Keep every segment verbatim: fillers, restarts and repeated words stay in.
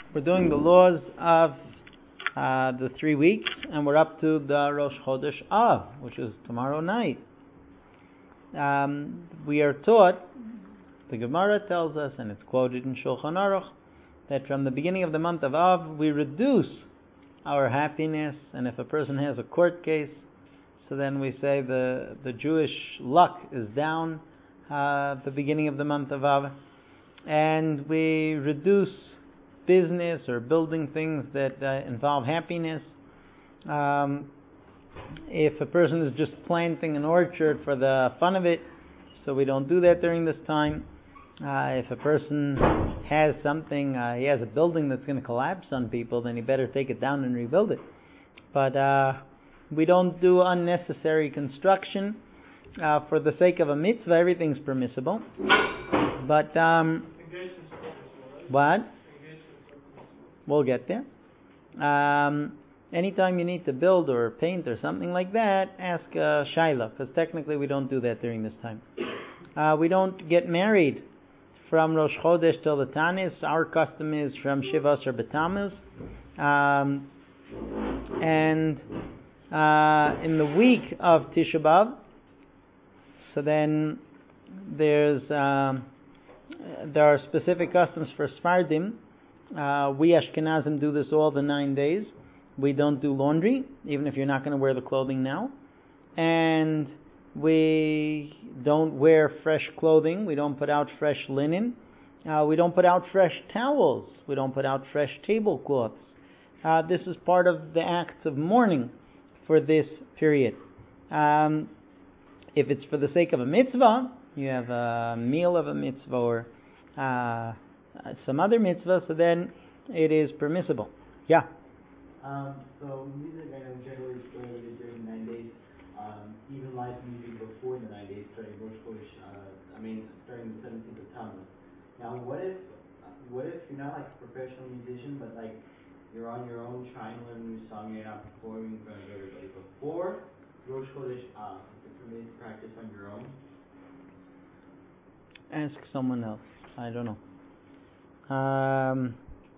We're doing the laws of uh, the three weeks, and we're up to the Rosh Chodesh Av, which is tomorrow night. Um, we are taught, the Gemara tells us, and it's quoted in Shulchan Aruch, that from the beginning of the month of Av, we reduce our happiness, and if a person has a court case, so then we say the, the Jewish luck is down uh, at the beginning of the month of Av, and we reduce business or building things that uh, involve happiness. Um, if a person is just planting an orchard for the fun of it, so we don't do that during this time. Uh, if a person has something, uh, he has a building that's going to collapse on people, then he better take it down and rebuild it. But uh, we don't do unnecessary construction. Uh, for the sake of a mitzvah, everything's permissible. But, um, what? We'll get there. Um, anytime you need to build or paint or something like that, ask uh, Shaila, because technically we don't do that during this time. Uh, we don't get married from Rosh Chodesh till the Tanis. Our custom is from Shivas or B'Tammuz. Um, and uh, in the week of Tisha B'Av, so then there's um, there are specific customs for Sfardim. Uh, we Ashkenazim do this all the nine days. We don't do laundry, even if you're not going to wear the clothing now. And we don't wear fresh clothing. We don't put out fresh linen. Uh, we don't put out fresh towels. We don't put out fresh tablecloths. Uh, this is part of the acts of mourning for this period. Um, if it's for the sake of a mitzvah, you have a meal of a mitzvah or uh, some other mitzvah, so then it is permissible. Yeah? Um, so music, I know generally is prohibited during the nine days. Um, even live music before the nine days, starting Rosh Chodesh, uh, I mean, starting the seventeenth of Tammuz. Now, what if, what if you're not like a professional musician, but like you're on your own trying to learn a new song, you're not performing in front of everybody before Rosh Chodesh, uh, is it permitted to practice on your own? Ask someone else. I don't know. Um,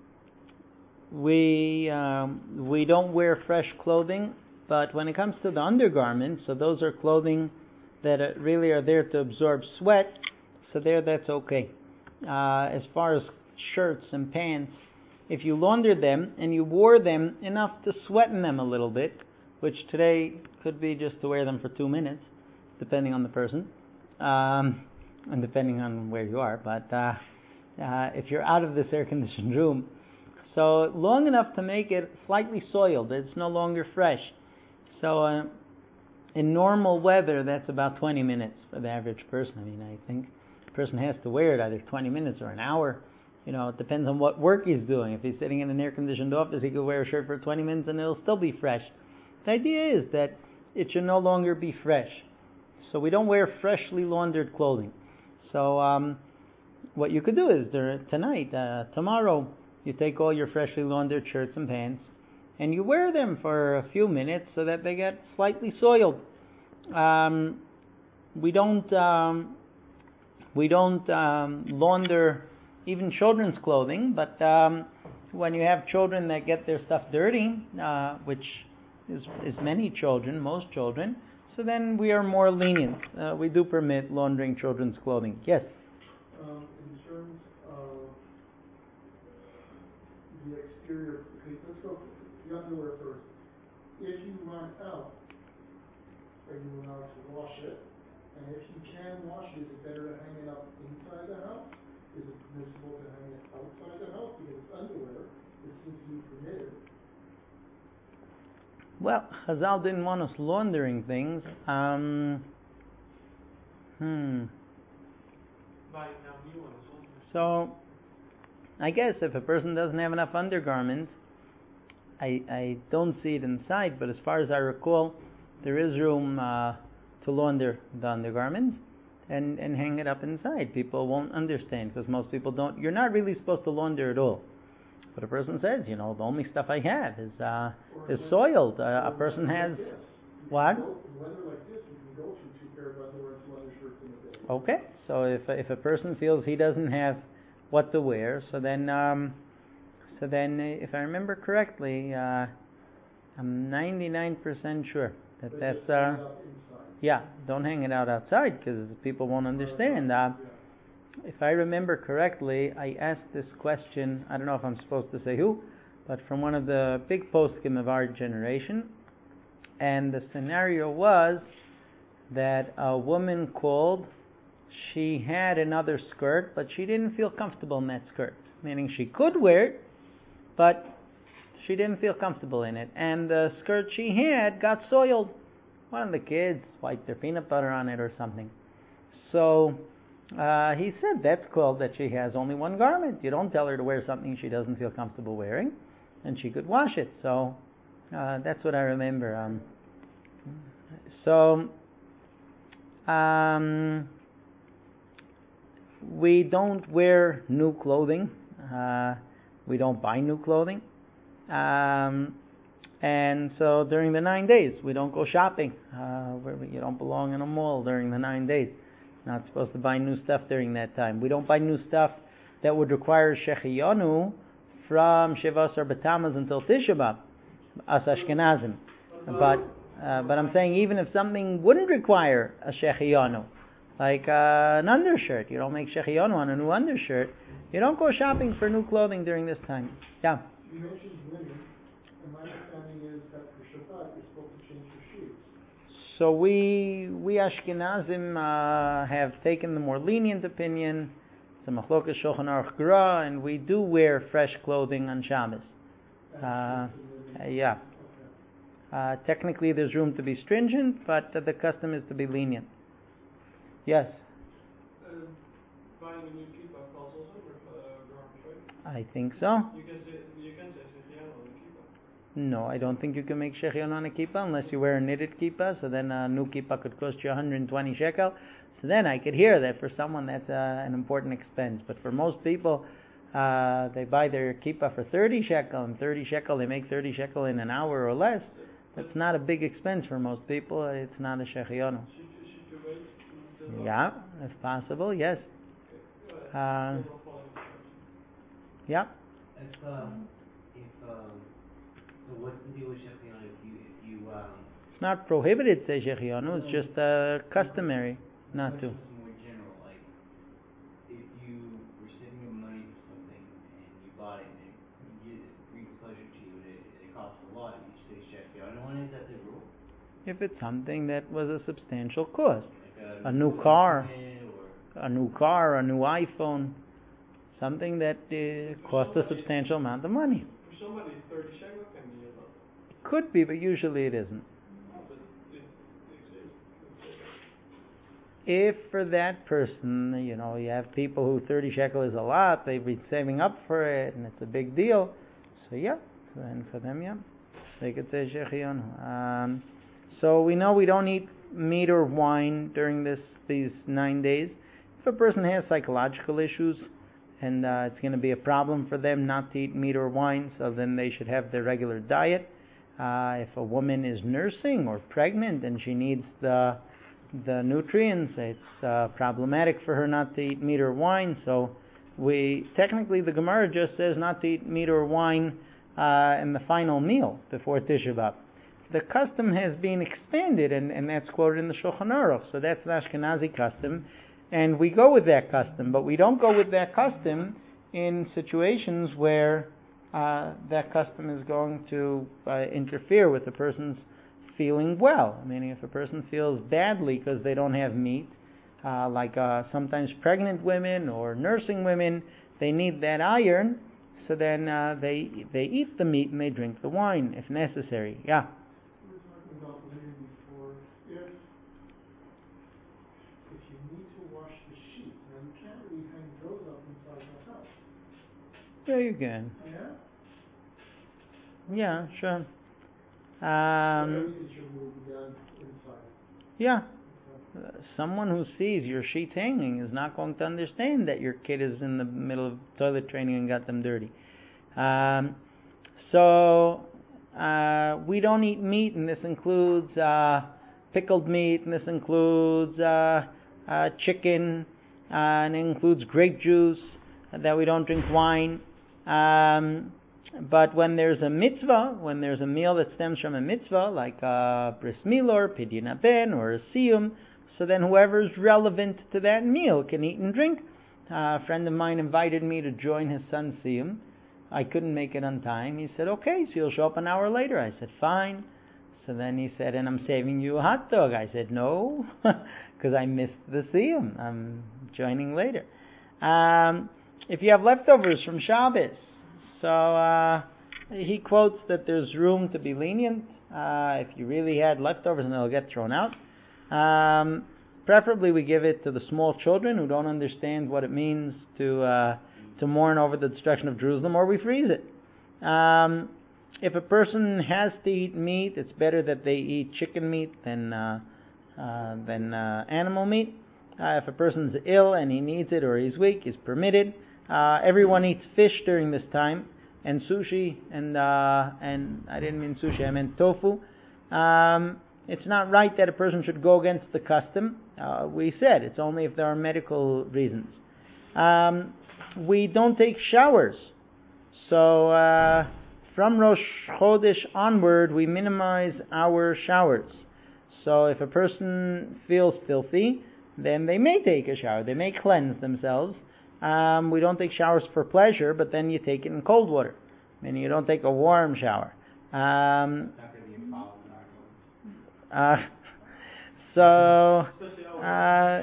we um, we don't wear fresh clothing, but when it comes to the undergarments, so those are clothing that are really are there to absorb sweat, so there that's okay. Uh, as far as shirts and pants, if you laundered them and you wore them enough to sweat in them a little bit, which today could be just to wear them for two minutes, depending on the person, um, and depending on where you are, but uh, Uh, if you're out of this air-conditioned room, so long enough to make it slightly soiled, it's no longer fresh. So uh, in normal weather, that's about twenty minutes for the average person. I mean, I think the person has to wear it either twenty minutes or an hour. You know, it depends on what work he's doing. If he's sitting in an air-conditioned office, he could wear a shirt for twenty minutes and it'll still be fresh. The idea is that it should no longer be fresh. So we don't wear freshly laundered clothing. So, um, what you could do is there, tonight, uh, tomorrow, you take all your freshly laundered shirts and pants and you wear them for a few minutes so that they get slightly soiled. Um, we don't um, we don't um, launder even children's clothing, but um, when you have children that get their stuff dirty, uh, which is, is many children, most children, so then we are more lenient. Uh, we do permit laundering children's clothing. Yes? Um, in terms of the exterior, okay, let's go the underwear first. If you run out, are you allowed to wash it? And if you can wash it, is it better to hang it up inside the house? Is it permissible to hang it outside the house? Because it's underwear, it seems to be permitted. Well, Chazal didn't want us laundering things. Um, hmm. So, I guess if a person doesn't have enough undergarments, I I don't see it inside, but as far as I recall, there is room uh, to launder the undergarments and, and hang it up inside. People won't understand because most people don't. You're not really supposed to launder at all. But a person says, you know, the only stuff I have is uh, is soiled. Uh, a person has what? Weather like this, you can go through two pairs of underwear and two undershirts in a day. Okay, so if if a person feels he doesn't have what to wear, so then um, so then, uh, if I remember correctly, uh, I'm ninety-nine percent sure that But that's just hang uh, it up inside. yeah. Don't hang it out outside because people won't understand. Uh, Yeah. if I remember correctly, I asked this question. I don't know if I'm supposed to say who, but from one of the big poskim of our generation, and the scenario was that a woman called. She had another skirt, but she didn't feel comfortable in that skirt, meaning she could wear it, but she didn't feel comfortable in it. And the skirt she had got soiled. One of the kids wiped their peanut butter on it or something. So uh, he said that's called that she has only one garment. You don't tell her to wear something she doesn't feel comfortable wearing, and she could wash it. So uh, that's what I remember. Um, so um, we don't wear new clothing. Uh, we don't buy new clothing. Um, and so during the nine days, we don't go shopping. Uh, you don't belong in a mall during the nine days. Not supposed to buy new stuff during that time. We don't buy new stuff that would require Shechiyanu from Shivas or B'Tammuz until Tisha B'Av, us Ashkenazim. But uh, but I'm saying even if something wouldn't require a Shechiyanu, like uh, an undershirt, you don't make Shechiyanu on a new undershirt. You don't go shopping for new clothing during this time. Yeah. You mentioned women, and my understanding is that for Shabbat you're supposed to change your shoes. So we we Ashkenazim uh, have taken the more lenient opinion. It's a Machlokas Shulchan Aruch Gra, and we do wear fresh clothing on Shabbos. Uh, uh, yeah. Uh, technically, there's room to be stringent, but uh, the custom is to be lenient. Yes. Uh, buying a new kippah falls also under uh, garment, right? I think so. You can say you can say shechianu on the kippah. No, I don't think you can make shechianu on a kippah unless you wear a knitted kippah. So then a new kippah could cost you one hundred twenty shekel. So then I could hear that for someone that's uh, an important expense. But for most people, uh, they buy their kippah for thirty shekel, and thirty shekel they make thirty shekel in an hour or less. That's not a big expense for most people. It's not a shechianu. Should you, should you wait until Yeah, if possible, yes. uh, Uh, still following the instructions? yeah. If, um, if, um, so what's the deal with Shechianu if you, if you, um... It's not prohibited, say shechianu. It's just uh, customary not to. It's more general, like, if you were saving up money for something and you bought it and it, it brings pleasure to you and it, it costs a lot, you say Shechianu on it, is that the rule? If it's something that was a substantial cost. Like A new car. Or A new car, a new iPhone, something that uh, costs a substantial amount of money. For somebody, thirty shekel can be a lot. It could be, but usually it isn't. But it exists. If for that person, you know, you have people who thirty shekel is a lot, they've been saving up for it, and it's a big deal. So yeah, and for them, yeah, they could say shechianu. Um, so we know we don't eat meat or wine during this these nine days. If a person has psychological issues and uh, it's going to be a problem for them not to eat meat or wine, so then they should have their regular diet. Uh, if a woman is nursing or pregnant and she needs the the nutrients, it's uh, problematic for her not to eat meat or wine. So we technically the Gemara just says not to eat meat or wine uh, in the final meal before Tisha B'Av. The custom has been expanded, and, and that's quoted in the Shulchan Aruch. So that's an Ashkenazi custom, and we go with that custom. But we don't go with that custom in situations where uh, that custom is going to uh, interfere with the person's feeling well. Meaning, if a person feels badly because they don't have meat, uh, like uh, sometimes pregnant women or nursing women, they need that iron. So then uh, they they eat the meat and they drink the wine if necessary. Yeah. We were talking about linen before. If, if you need to wash the sheet, now you can't really hang those up inside the house. Yeah, you can. Yeah? Yeah, sure. So Um, everything should really be done inside. yeah. Okay. Uh, Someone who sees your sheets hanging is not going to understand that your kid is in the middle of toilet training and got them dirty. Um, so uh, we don't eat meat, and this includes uh, pickled meat, and this includes uh, uh, chicken, uh, and it includes grape juice. uh, That we don't drink wine. Um, but when there's a mitzvah, when there's a meal that stems from a mitzvah, like a bris milah, or pidyon haben, or a siyum, so then whoever's relevant to that meal can eat and drink. Uh, a friend of mine invited me to join his son's siyum. I couldn't make it on time. He said, okay, so you'll show up an hour later. I said, fine. So then he said, and I'm saving you a hot dog. I said, no, because I missed the siyum. I'm joining later. Um, if you have leftovers from Shabbos, so uh, he quotes that there's room to be lenient. Uh, if you really had leftovers, and they'll get thrown out. Um, preferably we give it to the small children who don't understand what it means to uh, to mourn over the destruction of Jerusalem, or we freeze it. Um, if a person has to eat meat, it's better that they eat chicken meat than uh, uh, than uh, animal meat. Uh, if a person's ill and he needs it, or he's weak, is permitted. Uh, everyone eats fish during this time, and sushi, and uh, and I didn't mean sushi, I meant tofu. Um, it's not right that a person should go against the custom. Uh, we said it's only if there are medical reasons. Um, we don't take showers, so uh, from Rosh Chodesh onward, we minimize our showers. So if a person feels filthy, then they may take a shower. They may cleanse themselves. Um, we don't take showers for pleasure, but then you take it in cold water. Meaning you don't take a warm shower. Um, uh, so, uh,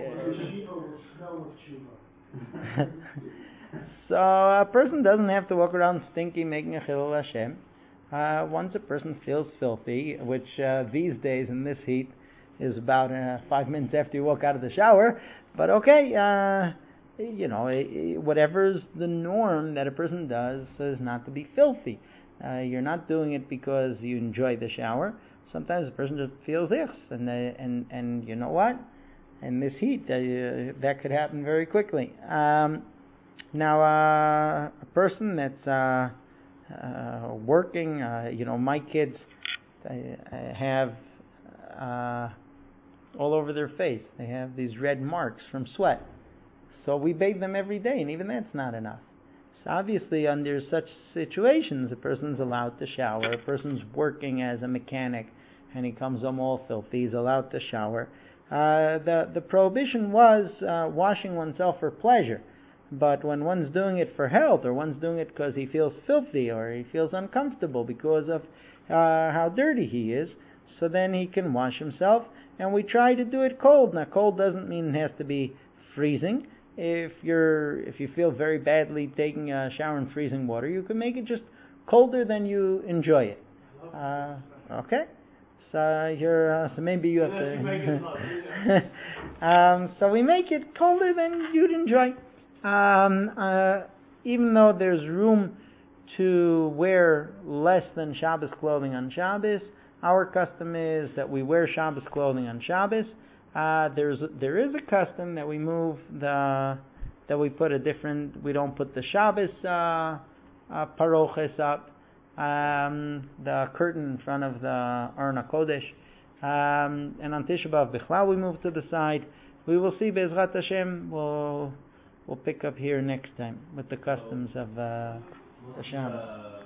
so a person doesn't have to walk around stinky, making a chilul Hashem. Uh, once a person feels filthy, which uh, these days in this heat is about uh, five minutes after you walk out of the shower, but okay, uh, you know, whatever's the norm that a person does is not to be filthy. Uh, you're not doing it because you enjoy the shower. Sometimes a person just feels ichs, and uh, and and you know what? In this heat, uh, that could happen very quickly. Um, now, uh, a person that's uh, uh, working, uh, you know, my kids uh, have uh, all over their face. They have these red marks from sweat. So we bathe them every day, and even that's not enough. So obviously, under such situations, a person's allowed to shower. A person's working as a mechanic, and he comes home all filthy. He's allowed to shower. Uh, the the prohibition was uh, washing oneself for pleasure, but when one's doing it for health, or one's doing it because he feels filthy, or he feels uncomfortable because of uh, how dirty he is, so then he can wash himself. And we try to do it cold. Now, cold doesn't mean it has to be freezing. If you're if you feel very badly taking a shower in freezing water, you can make it just colder than you enjoy it. Uh, okay, so you're uh, so maybe you have to. um, so we make it colder than you'd enjoy. Um, uh, even though there's room to wear less than Shabbos clothing on Shabbos, our custom is that we wear Shabbos clothing on Shabbos. Uh, there's there is a custom that we move the that we put a different we don't put the Shabbos uh, uh, paroches up, um, the curtain in front of the Aron HaKodesh, um, and on Tisha B'Av Bichlal we move to the side. We will see Be'ezrat Hashem. We'll we'll pick up here next time with the customs of uh, the Shabbos.